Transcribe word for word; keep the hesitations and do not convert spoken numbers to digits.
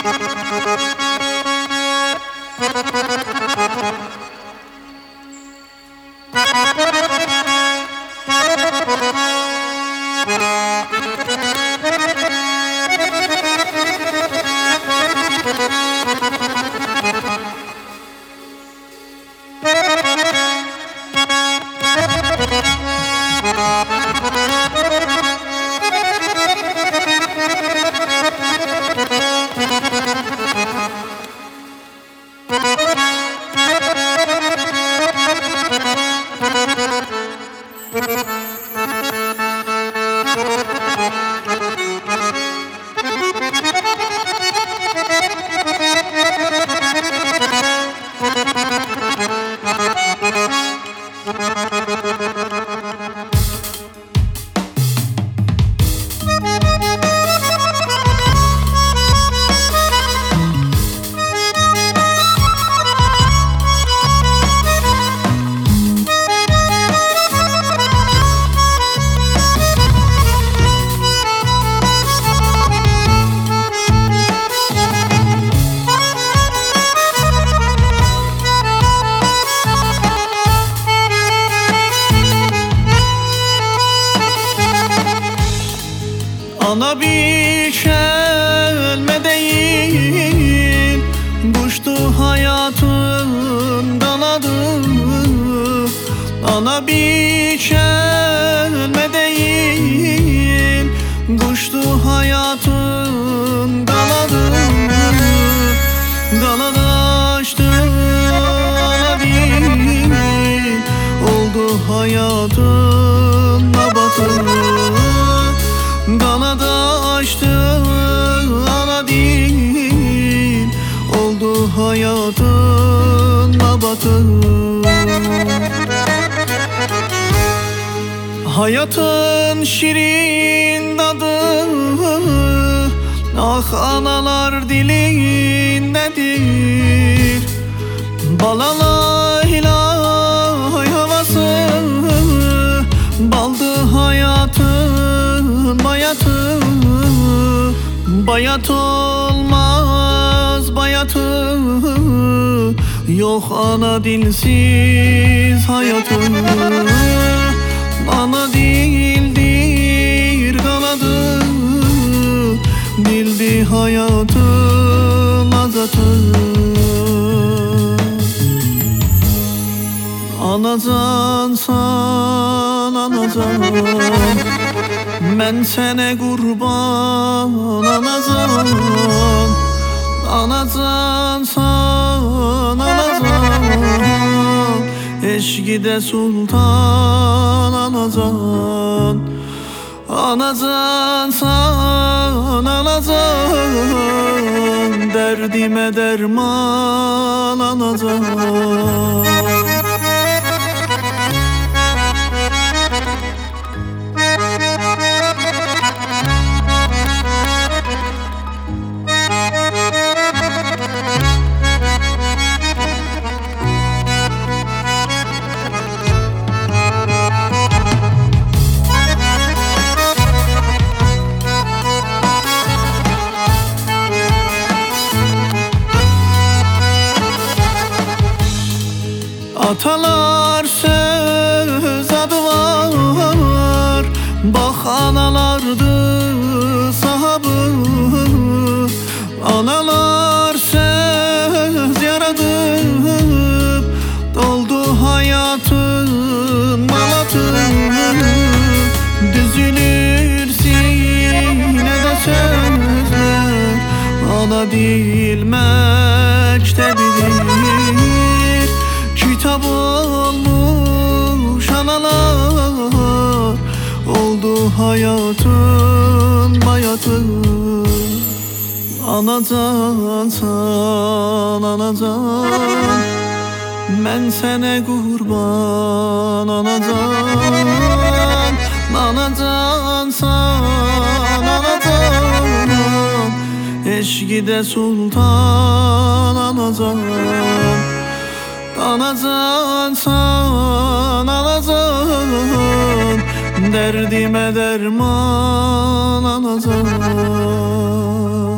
Ana bir kelme değil, kuştu hayatın kanadı. Ana bir kelme değil, kuştu hayatın kanadı. Kanadı açtı ana değil, oldu hayatın nabatı. Kanadı açtı ana değil, oldu hayatın nabatı. Hayatın şirin tadı, ah analar dilindedir. Balala ilahi havası, baldı hayatın bayatı. Bayat olmaz bayatı, yok ana dilsiz hayatı. Ana dildir kanadı, dildi hayatın azatı. Anacansan anacan, men sene kurban anacan. Anacansan anacan, eşkide sultan anacan. Anacansan anacan, derdime derman anacan. Atalar söz adı var, bak analardı sahabı. Analar söz yaradıp, doldu hayatın malatı. Düzülür sinede sözler, ana değil mektebidir. Kitap olmuş analar, oldu hayatın bayatı. Anacansan anacan, men sene kurban anacan. Anacansan anacan, eşkide sultan anacan. Anacansan anacan, derdime derman anacan.